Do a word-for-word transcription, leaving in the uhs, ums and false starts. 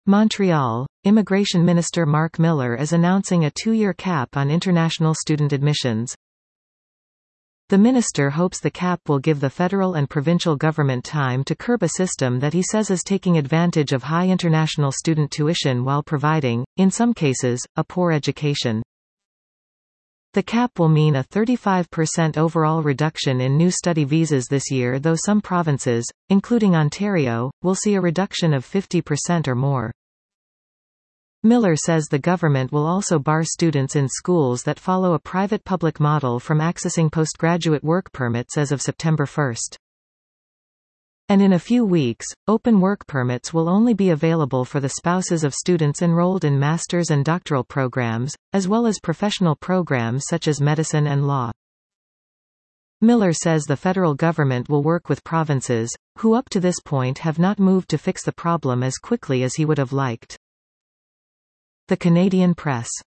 Montreal, Immigration Minister Mark Miller is announcing a two-year cap on international student admissions. The minister hopes the cap will give the federal and provincial government time to curb a system that he says is taking advantage of high international student tuition while providing, in some cases, a poor education. The cap will mean a thirty-five percent overall reduction in new study visas this year, though some provinces, including Ontario, will see a reduction of fifty percent or more. Miller says the government will also bar students in schools that follow a private-public model from accessing postgraduate work permits as of September first. And in a few weeks, open work permits will only be available for the spouses of students enrolled in master's and doctoral programs, as well as professional programs such as medicine and law. Miller says the federal government will work with provinces, who up to this point have not moved to fix the problem as quickly as he would have liked. The Canadian Press.